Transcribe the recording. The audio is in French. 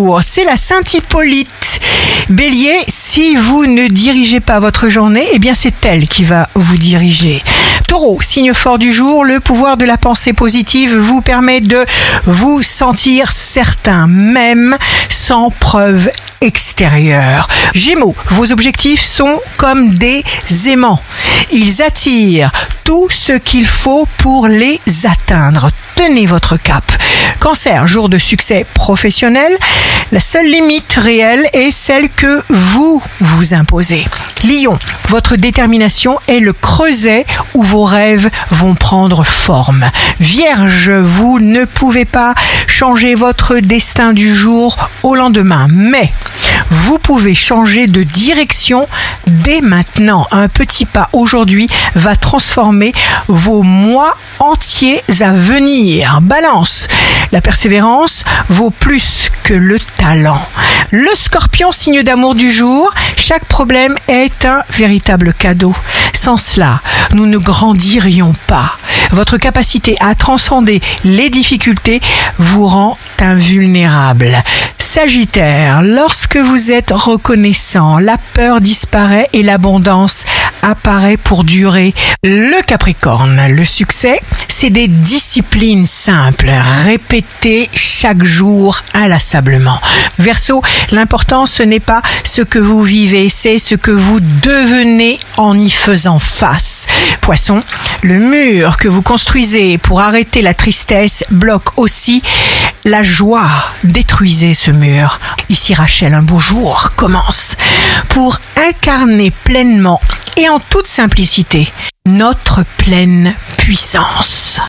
jour, c'est la Sainte Hippolyte. Bélier, si vous ne dirigez pas votre journée, eh bien c'est elle qui va vous diriger. Taureau, signe fort du jour, le pouvoir de la pensée positive vous permet de vous sentir certain, même sans preuve extérieure. Gémeaux, vos objectifs sont comme des aimants. Ils attirent tout ce qu'il faut pour les atteindre. Tenez votre cap. Cancer, jour de succès professionnel. La seule limite réelle est celle que vous vous imposez. Lion, votre détermination est le creuset où vos rêves vont prendre forme. Vierge, vous ne pouvez pas changer votre destin du jour au lendemain, mais vous pouvez changer de direction dès maintenant. Un petit pas aujourd'hui va transformer vos mois entiers à venir. Balance, la persévérance vaut plus que le talent. Le Scorpion, signe d'amour du jour, chaque problème est un véritable cadeau. Sans cela, nous ne grandirions pas. Votre capacité à transcender les difficultés vous rend invulnérable. Sagittaire, lorsque vous êtes reconnaissant, la peur disparaît et l'abondance apparaît pour durer. Le Capricorne, le succès, c'est des disciplines simples, répétées chaque jour inlassablement. Verseau, l'important ce n'est pas ce que vous vivez, c'est ce que vous devenez en y faisant face. Poisson, le mur que vous construisez pour arrêter la tristesse bloque aussi la joie. Détruisez ce mur. Ici Rachel, un beau jour commence pour incarner pleinement et en toute simplicité notre pleine puissance.